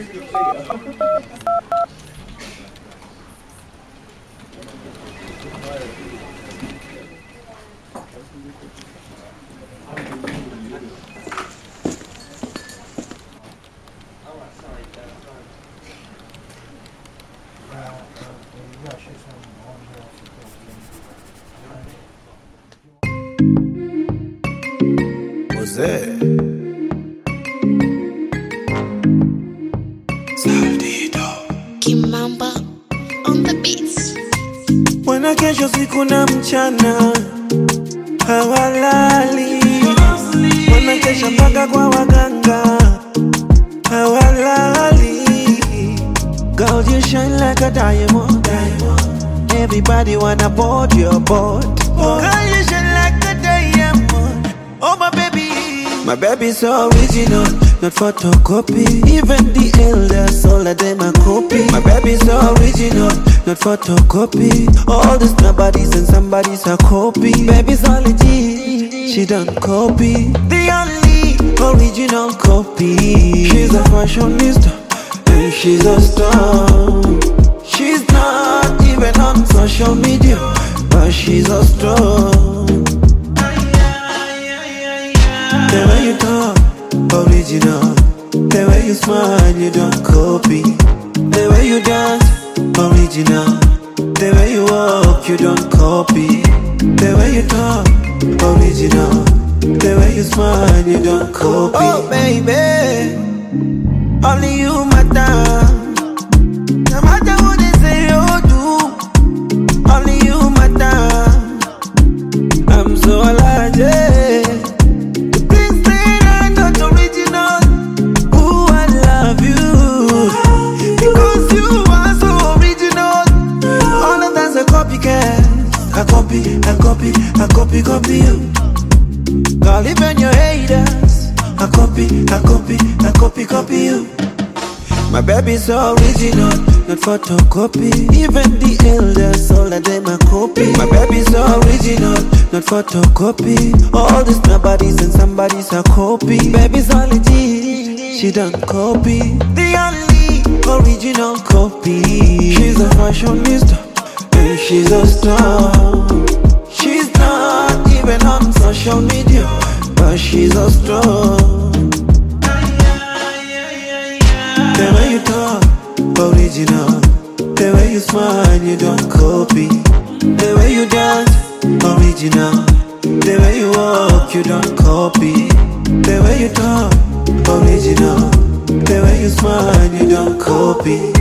Kimamba on the beats. Wana kesho siku na mchana hawalali, wana kesha mpaka kwa waganga hawalali. Girl, you shine like a diamond. Everybody wanna board your boat. Girl, you shine like a diamond. Oh my baby, my baby's so original, not photocopy. Even the elders, all of them are copy. My baby's so original, not photocopy. All these nobodies and somebody's a copy. Baby's all legit, she don't copy. The only original copy. She's a fashionista and she's a star. She's not even on social media, but she's a star. The way you talk, original. The way you smile, you don't copy. The way you dance, original. The way you walk, you don't copy. The way you talk, original. The way you smile, you don't copy. Oh baby, only you matter. No matter what they say or do, only you matter. I'm so allergic. Copy you. Girl, even your haters, I copy you. My baby's so original, not photocopy. Even the elders, all of them are copy. My baby's so original, not photocopy. All these nobodies and somebody's a copy. Baby's all legit, she don't copy. The only original copy. She's a fashionista and she's a star. She's not even on social media, but she's a star. The way you talk, original. The way you smile, you don't copy. The way you dance, original. The way you walk, you don't copy. The way you talk, original. The way you smile, you don't copy.